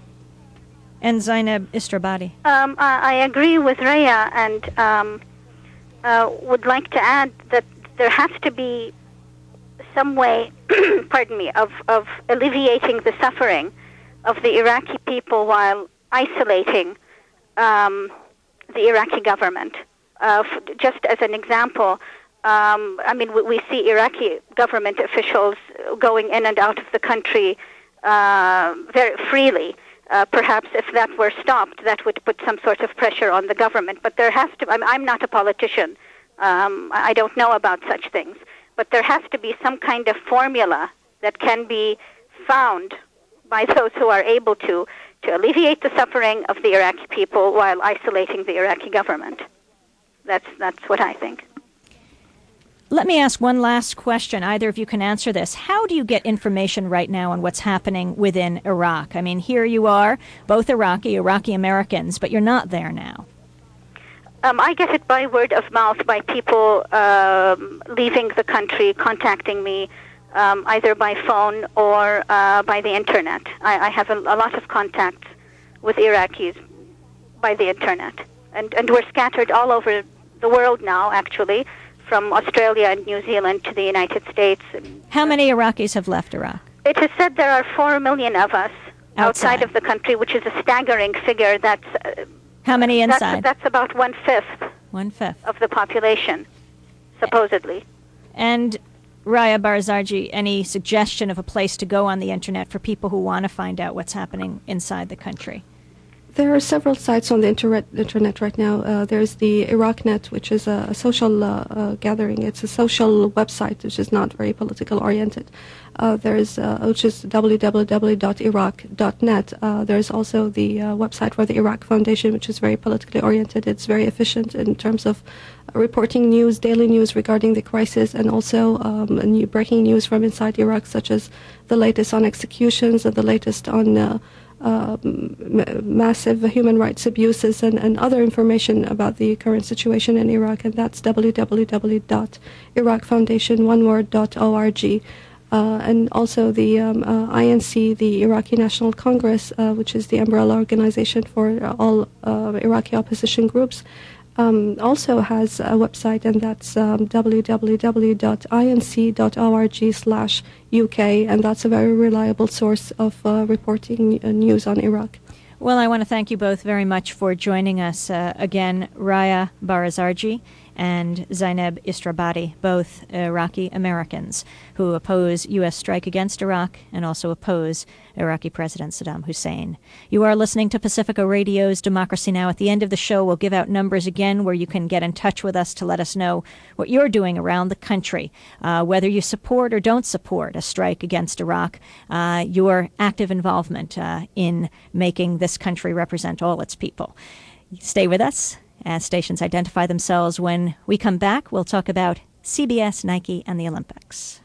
And Zainab Istrabadi. Um, I, I agree with Raya, and um, uh, would like to add that there has to be some way, pardon me, of, of alleviating the suffering of the Iraqi people while isolating Um, the Iraqi government. Uh, f- just as an example, um, I mean, we, we see Iraqi government officials going in and out of the country uh, very freely. Uh, perhaps if that were stopped, that would put some sort of pressure on the government. But there has to, I'm, I'm not a politician. Um, I don't know about such things. But there has to be some kind of formula that can be found by those who are able to to alleviate the suffering of the Iraqi people while isolating the Iraqi government. That's that's what I think. Let me ask one last question. Either of you can answer this. How do you get information right now on what's happening within Iraq? I mean, here you are, both Iraqi, Iraqi Americans, but you're not there now. Um, I get it by word of mouth, by people um, leaving the country, contacting me, Um, either by phone or uh, by the internet. I, I have a, a lot of contacts with Iraqis by the internet. And, and we're scattered all over the world now, actually, from Australia and New Zealand to the United States. How many Iraqis have left Iraq? It is said there are four million of us outside, outside of the country, which is a staggering figure. That's uh, How many inside? That's, that's about one-fifth, one-fifth of the population, supposedly. And Raya Barazarji, any suggestion of a place to go on the internet for people who want to find out what's happening inside the country? There are several sites on the internet, internet right now. Uh, there's the IraqNet, which is a, a social uh, uh, gathering. It's a social website, which is not very political oriented. Uh, there's uh, which is w w w dot iraq dot net. Uh, there's also the uh, website for the Iraq Foundation, which is very politically oriented. It's very efficient in terms of reporting news, daily news regarding the crisis, and also um, new breaking news from inside Iraq, such as the latest on executions and the latest on uh, uh, m- massive human rights abuses and, and other information about the current situation in Iraq. And that's w w w dot iraq foundation one word dot org. Uh, and also the um, uh, I N C, the Iraqi National Congress, uh, which is the umbrella organization for uh, all uh, Iraqi opposition groups, um, also has a website, and that's um, w w w dot i n c dot org slash U K, and that's a very reliable source of uh, reporting uh, news on Iraq. Well, I want to thank you both very much for joining us. Uh, again, Raya Barazarji and Zainab Istrabadi, both Iraqi Americans who oppose U S strike against Iraq and also oppose Iraqi President Saddam Hussein. You are listening to Pacifica Radio's Democracy Now! At the end of the show, we'll give out numbers again where you can get in touch with us to let us know what you're doing around the country, uh, whether you support or don't support a strike against Iraq, uh, your active involvement uh, in making this country represent all its people. Stay with us as stations identify themselves. When we come back, we'll talk about C B S, Nike, and the Olympics.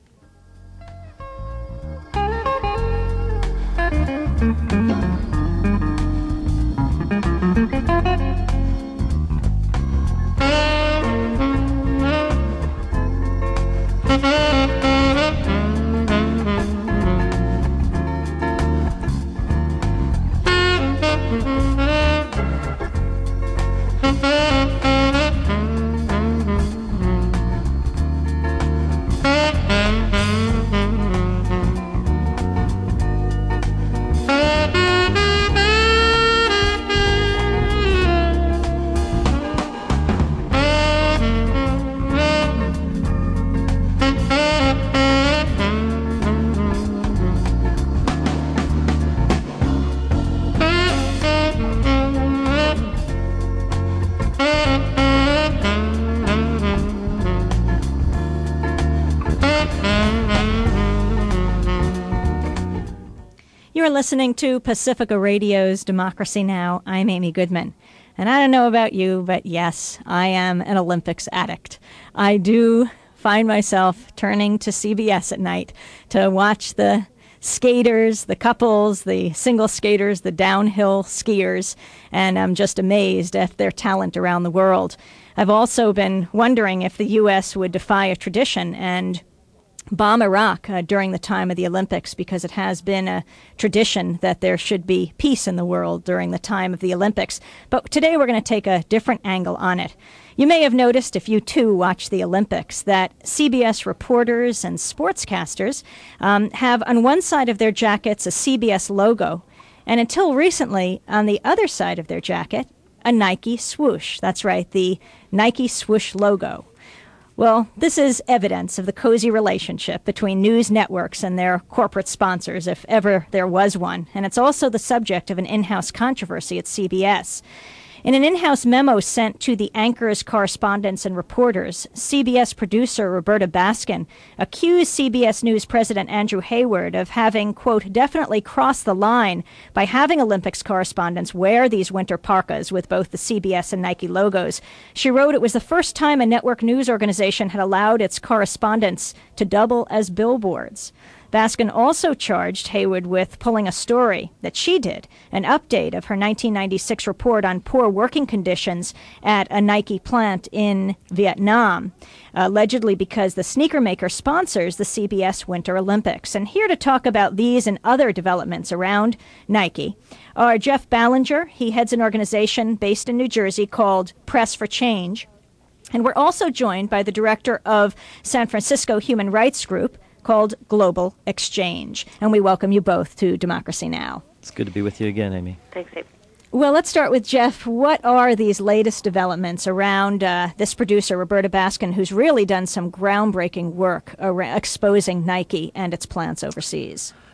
You're listening to Pacifica Radio's Democracy Now! I'm Amy Goodman. And I don't know about you, but yes, I am an Olympics addict. I do find myself turning to C B S at night to watch the skaters, the couples, the single skaters, the downhill skiers, and I'm just amazed at their talent around the world. I've also been wondering if the U S would defy a tradition and bomb Iraq uh, during the time of the Olympics, because it has been a tradition that there should be peace in the world during the time of the Olympics. But today we're going to take a different angle on it. You may have noticed, if you too watch the Olympics, that C B S reporters and sportscasters um, have on one side of their jackets a C B S logo, and until recently, on the other side of their jacket, a Nike swoosh. That's right, the Nike swoosh logo. Well, this is evidence of the cozy relationship between news networks and their corporate sponsors, if ever there was one. And it's also the subject of an in-house controversy at C B S. In an in-house memo sent to the anchors, correspondents, and reporters, C B S producer Roberta Baskin accused C B S News president Andrew Hayward of having, quote, definitely crossed the line by having Olympics correspondents wear these winter parkas with both the C B S and Nike logos. She wrote it was the first time a network news organization had allowed its correspondents to double as billboards. Baskin also charged Hayward with pulling a story that she did, an update of her nineteen ninety-six report on poor working conditions at a Nike plant in Vietnam, allegedly because the sneaker maker sponsors the C B S Winter Olympics. And here to talk about these and other developments around Nike are Jeff Ballinger. He heads an organization based in New Jersey called Press for Change. And we're also joined by the director of San Francisco Human Rights Group, called Global Exchange. And we welcome you both to Democracy Now! It's good to be with you again, Amy. Thanks, Amy. Well, let's start with Jeff. What are these latest developments around uh, this producer, Roberta Baskin, who's really done some groundbreaking work around exposing Nike and its plants overseas?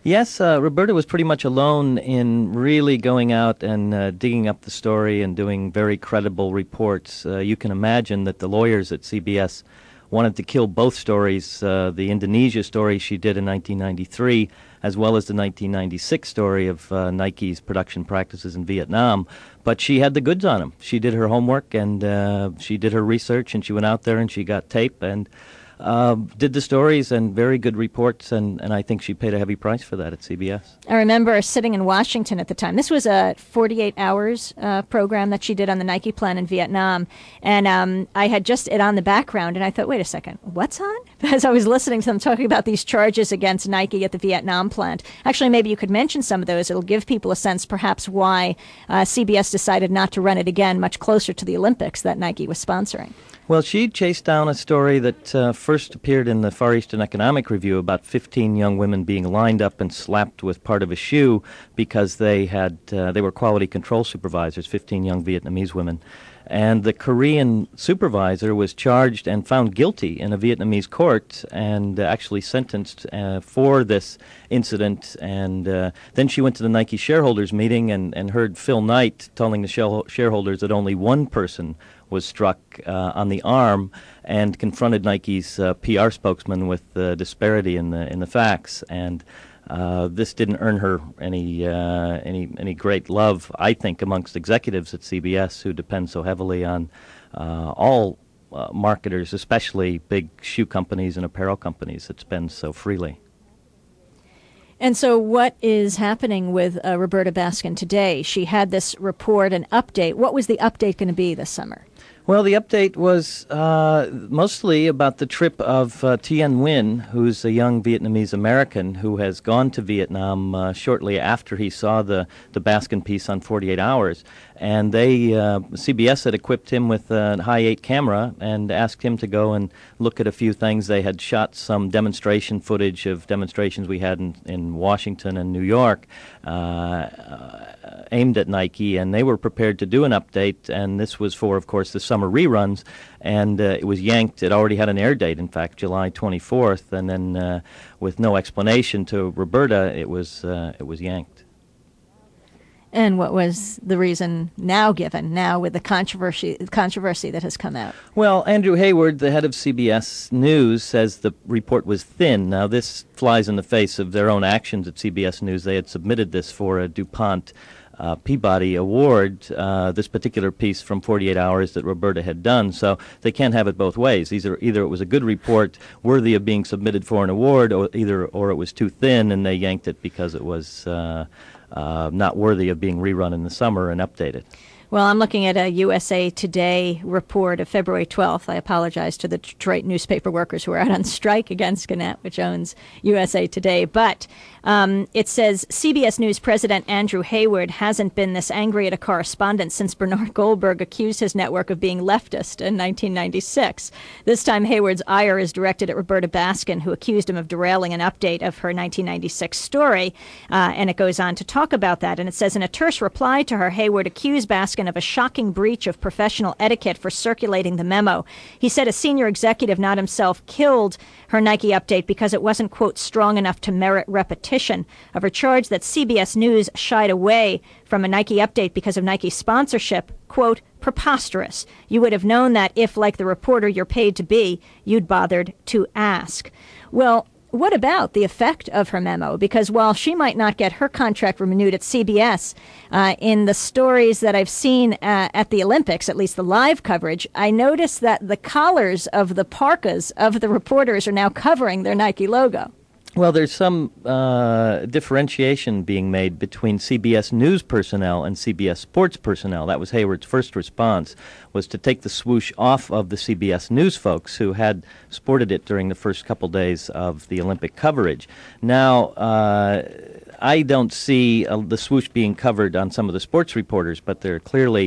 Yes, uh, Roberta was pretty much alone in really going out and uh, digging up the story and doing very credible reports. Uh, you can imagine that the lawyers at C B S wanted to kill both stories, uh, the Indonesia story she did in nineteen ninety-three, as well as the nineteen ninety-six story of uh, Nike's production practices in Vietnam. But she had the goods on them. She did her homework, and uh, she did her research, and she went out there and she got tape and Uh, did the stories and very good reports, and, and I think she paid a heavy price for that at C B S. I remember sitting in Washington at the time. This was a forty-eight hours uh, program that she did on the Nike plant in Vietnam, and um, I had just it on the background, and I thought, wait a second, what's on? As I was listening to them talking about these charges against Nike at the Vietnam plant. Actually, maybe you could mention some of those. It'll give people a sense perhaps why uh, C B S decided not to run it again much closer to the Olympics that Nike was sponsoring. Well, she chased down a story that uh, first appeared in the Far Eastern Economic Review about fifteen young women being lined up and slapped with part of a shoe because they had uh, they were quality control supervisors, fifteen young Vietnamese women. And the Korean supervisor was charged and found guilty in a Vietnamese court and uh, actually sentenced uh, for this incident. And uh, then she went to the Nike shareholders meeting and, and heard Phil Knight telling the share- shareholders that only one person was struck uh, on the arm, and confronted Nike's uh, P R spokesman with the disparity in the in the facts. And uh, this didn't earn her any uh, any any great love, I think, amongst executives at C B S who depend so heavily on uh, all uh, marketers, especially big shoe companies and apparel companies that spend so freely. And so what is happening with uh, Roberta Baskin today? She had this report, an update. What was the update going to be this summer? Well, the update was uh, mostly about the trip of uh, Tien Nguyen, who's a young Vietnamese American who has gone to Vietnam uh, shortly after he saw the, the Baskin piece on forty-eight hours. And they, uh, C B S had equipped him with a high eight camera and asked him to go and look at a few things. They had shot some demonstration footage of demonstrations we had in, in Washington and New York uh, uh, aimed at Nike, and they were prepared to do an update. And this was for, of course, the summer reruns, and uh, it was yanked. It already had an air date, in fact, July twenty-fourth, and then uh, with no explanation to Roberta, it was uh, it was yanked. And what was the reason now given, now with the controversy controversy that has come out? Well, Andrew Hayward, the head of C B S News, says the report was thin. Now, this flies in the face of their own actions at C B S News. They had submitted this for a DuPont Uh, Peabody Award, uh, this particular piece from forty-eight hours that Roberta had done. So they can't have it both ways. Either, either it was a good report worthy of being submitted for an award, or either or it was too thin and they yanked it because it was uh, uh, not worthy of being rerun in the summer and updated. Well, I'm looking at a U S A Today report of February twelfth. I apologize to the Detroit newspaper workers who are out on strike against Gannett, which owns U S A Today. But um, it says C B S News President Andrew Hayward hasn't been this angry at a correspondent since Bernard Goldberg accused his network of being leftist in nineteen ninety-six. This time, Hayward's ire is directed at Roberta Baskin, who accused him of derailing an update of her nineteen ninety-six story. Uh, and it goes on to talk about that. And it says, in a terse reply to her, Hayward accused Baskin of a shocking breach of professional etiquette for circulating the memo. He said a senior executive, not himself, killed her Nike update because it wasn't, quote, strong enough to merit repetition. Of her charge that C B S News shied away from a Nike update because of Nike sponsorship, quote, preposterous. You would have known that if, like the reporter you're paid to be, you'd bothered to ask. Well, what about the effect of her memo? Because while she might not get her contract renewed at C B S, uh, in the stories that I've seen uh, at the Olympics, at least the live coverage, I noticed that the collars of the parkas of the reporters are now covering their Nike logo. Well, there's some uh, differentiation being made between C B S News personnel and C B S Sports personnel. That was Hayward's first response, was to take the swoosh off of the C B S News folks who had sported it during the first couple days of the Olympic coverage. Now, uh, I don't see uh, the swoosh being covered on some of the sports reporters, but there are clearly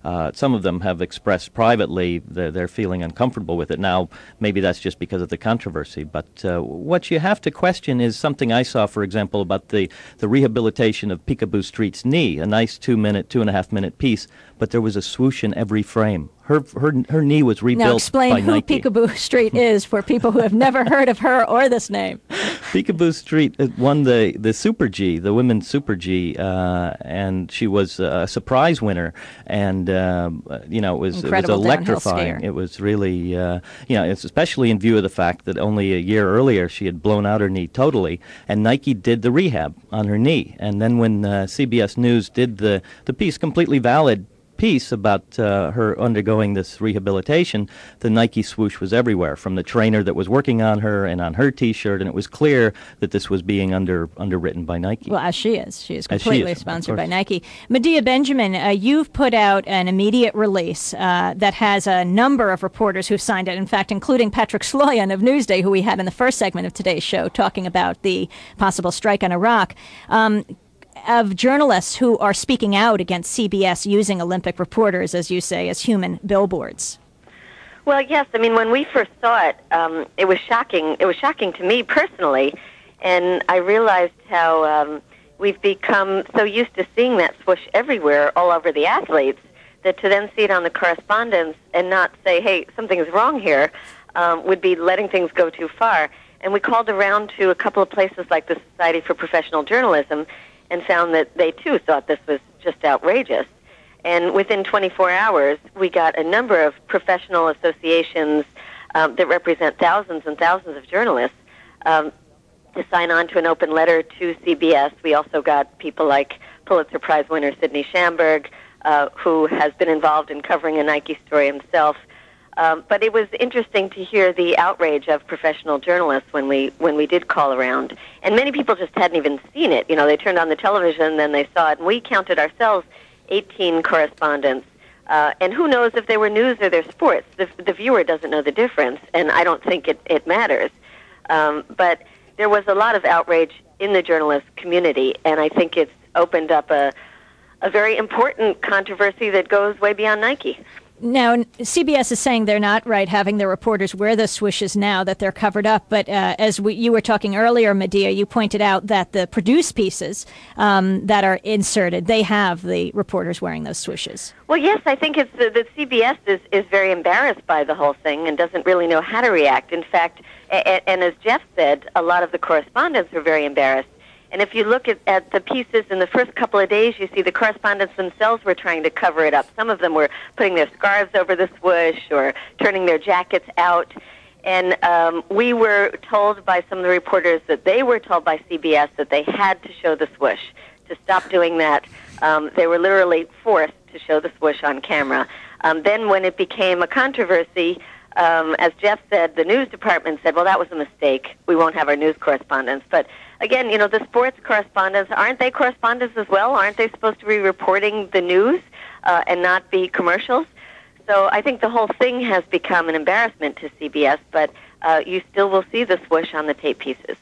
uh, some of them have expressed privately that they're feeling uncomfortable with it. Now, maybe that's just because of the controversy, but uh, what you have to question is something I saw, for example, about the, the rehabilitation of Peekaboo Street's knee, a nice two-minute, two-and-a-half-minute piece, but there was a swoosh in every frame. Her her her knee was rebuilt now explain by who Nike. Peekaboo Street is for people who have never heard of her or this name. Peekaboo Street won the, the Super G, the women's Super G, uh, and she was a surprise winner. And um, you know, it was Incredible it was electrifying. downhill skier. It was really, uh, you know, it's especially in view of the fact that only a year earlier she had blown out her knee totally, and Nike did the rehab on her knee. And then when uh, C B S News did the the piece, completely valid piece about uh, her undergoing this rehabilitation, the Nike swoosh was everywhere, from the trainer that was working on her and on her T-shirt, and it was clear that this was being under underwritten by Nike. Well, as she is. She is As she completely is, of sponsored by course. Nike. Medea Benjamin, uh, you've put out an immediate release uh, that has a number of reporters who've signed it, in fact, including Patrick Sloyan of Newsday, who we had in the first segment of today's show, talking about the possible strike on Iraq. Um, of journalists who are speaking out against C B S using Olympic reporters, as you say, as human billboards. Well, yes. I mean, when we first saw it, um, it was shocking. It was shocking to me personally, and I realized how um, we've become so used to seeing that swoosh everywhere, all over the athletes, that to then see it on the correspondence and not say, hey, something's wrong here, um, would be letting things go too far. And we called around to a couple of places like the Society for Professional Journalism and found that they, too, thought this was just outrageous. And within twenty-four hours, we got a number of professional associations um, that represent thousands and thousands of journalists um, to sign on to an open letter to C B S. We also got people like Pulitzer Prize winner Sidney Schamberg, uh, who has been involved in covering a Nike story himself. Um, but it was interesting to hear the outrage of professional journalists when we when we did call around. And many people just hadn't even seen it. You know, they turned on the television, then they saw it, and we counted ourselves eighteen correspondents. Uh, and who knows if they were news or they're sports? The, the viewer doesn't know the difference, and I don't think it, it matters. Um, but there was a lot of outrage in the journalist community, and I think it's opened up a, a very important controversy that goes way beyond Nike. Now, C B S is saying they're not right having their reporters wear the swooshes now, that they're covered up. But uh, as we, you were talking earlier, Medea, you pointed out that the produced pieces um, that are inserted, they have the reporters wearing those swooshes. Well, yes, I think it's uh, that C B S is, is very embarrassed by the whole thing and doesn't really know how to react. In fact, a- and as Jeff said, a lot of the correspondents are very embarrassed. And if you look at, at the pieces in the first couple of days, you see the correspondents themselves were trying to cover it up. Some of them were putting their scarves over the swoosh or turning their jackets out. And um, we were told by some of the reporters that they were told by C B S that they had to show the swoosh. To stop doing that, um, they were literally forced to show the swoosh on camera. Um, then when it became a controversy, um, as Jeff said, the news department said, well, that was a mistake. We won't have our news correspondents. But again, you know, the sports correspondents, aren't they correspondents as well? Aren't they supposed to be reporting the news uh, and not be commercials? So I think the whole thing has become an embarrassment to C B S, but uh, you still will see the swoosh on the tape pieces.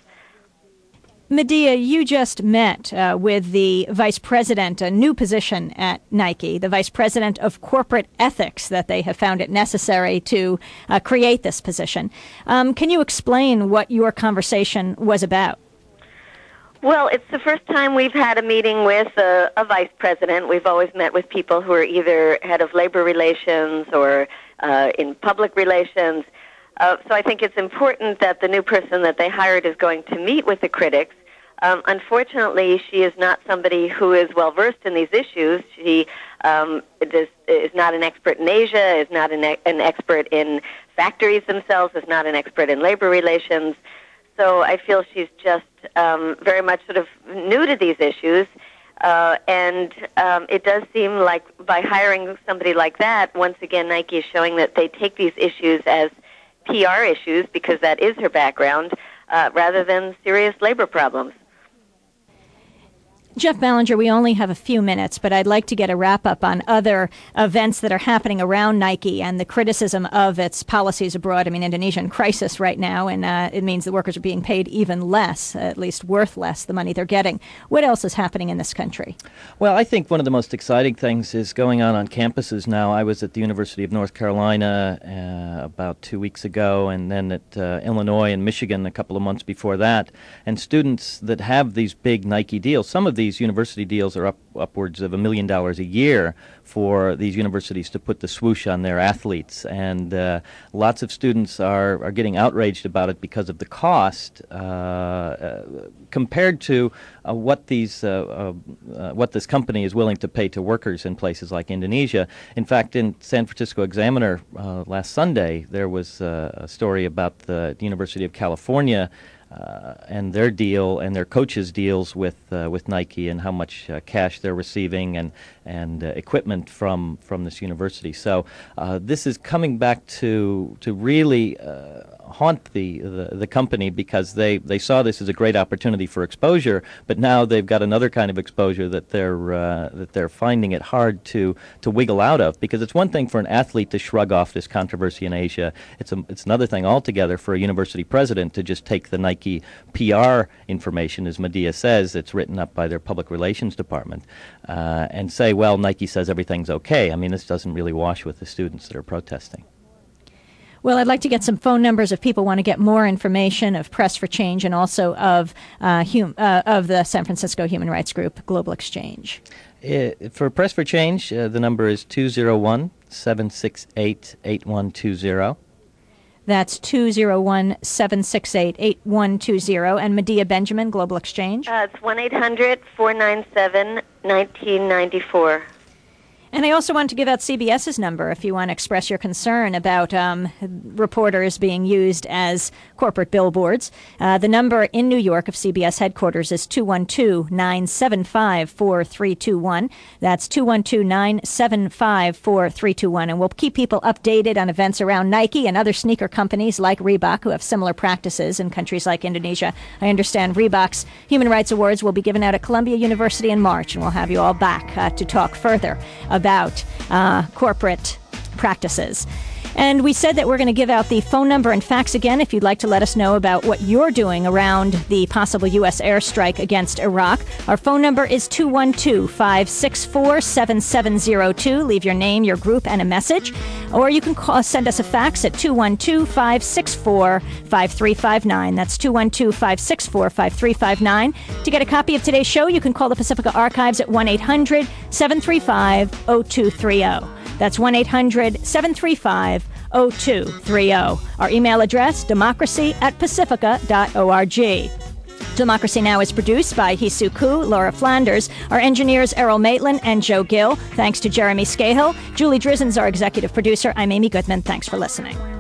Medea, you just met uh, with the vice president, a new position at Nike, the vice president of corporate ethics, that they have found it necessary to uh, create this position. Um, can you explain what your conversation was about? Well, it's the first time we've had a meeting with a, a vice president. We've always met with people who are either head of labor relations or uh, in public relations. Uh, so I think it's important that the new person that they hired is going to meet with the critics. Um, unfortunately, she is not somebody who is well-versed in these issues. She um, is, is not an expert in Asia, is not an, an expert in factories themselves, is not an expert in labor relations. So I feel she's just um, very much sort of new to these issues. Uh, and um, it does seem like by hiring somebody like that, once again, Nike is showing that they take these issues as P R issues, because that is her background, uh, rather than serious labor problems. Jeff Ballinger, we only have a few minutes, but I'd like to get a wrap-up on other events that are happening around Nike and the criticism of its policies abroad. I mean, Indonesia in crisis right now, and uh, it means the workers are being paid even less, at least worth less, the money they're getting. What else is happening in this country? Well, I think one of the most exciting things is going on on campuses now. I was at the University of North Carolina uh, about two weeks ago, and then at uh, Illinois and Michigan a couple of months before that, and students that have these big Nike deals, some of these These university deals are up upwards of a million dollars a year for these universities to put the swoosh on their athletes, and uh, lots of students are, are getting outraged about it because of the cost uh, uh, compared to uh, what these uh, uh, uh, what this company is willing to pay to workers in places like Indonesia. In fact, in San Francisco Examiner uh, last Sunday, there was uh, a story about the University of California Uh, and their deal and their coaches' deals with uh, with Nike and how much uh, cash they're receiving and and uh, equipment from from this university. So uh, this is coming back to to really uh, haunt the, the the company, because they they saw this as a great opportunity for exposure, but now they've got another kind of exposure that they're uh, that they're finding it hard to to wiggle out of. Because it's one thing for an athlete to shrug off this controversy in Asia. It's a, it's another thing altogether for a university president to just take the Nike P R information, as Medea says, it's written up by their public relations department, uh, and say, well, Nike says everything's okay. I mean, this doesn't really wash with the students that are protesting. Well, I'd like to get some phone numbers if people want to get more information of Press for Change and also of uh, hum, uh, of the San Francisco Human Rights Group Global Exchange. Uh, for Press for Change, uh, the number is two oh one, seven six eight, eight one two zero. That's two oh one, seven six eight, eight one two zero. And Medea Benjamin, Global Exchange? Uh, it's one eight hundred, four nine seven, one nine nine four. And I also want to give out CBS's number if you want to express your concern about um, reporters being used as corporate billboards. Uh, the number in New York of C B S headquarters is two one two, nine seven five, four three two one. That's two one two, nine seven five, four three two one. And we'll keep people updated on events around Nike and other sneaker companies like Reebok who have similar practices in countries like Indonesia. I understand Reebok's Human Rights Awards will be given out at Columbia University in March, and we'll have you all back uh, to talk further about about uh, corporate practices. And we said that we're going to give out the phone number and fax again if you'd like to let us know about what you're doing around the possible U S airstrike against Iraq. Our phone number is two one two, five six four, seven seven zero two. Leave your name, your group, and a message. Or you can call, send us a fax at two one two, five six four, five three five nine. That's two one two, five six four, five three five nine. To get a copy of today's show, you can call the Pacifica Archives at one eight hundred, seven three five, zero two three zero. That's one eight hundred, seven three five, zero two three zero. Our email address, democracy at pacifica dot org. Democracy Now! Is produced by Hisu Ku, Laura Flanders. Our engineers, Errol Maitland and Joe Gill. Thanks to Jeremy Scahill. Julie Drizzen's our executive producer. I'm Amy Goodman. Thanks for listening.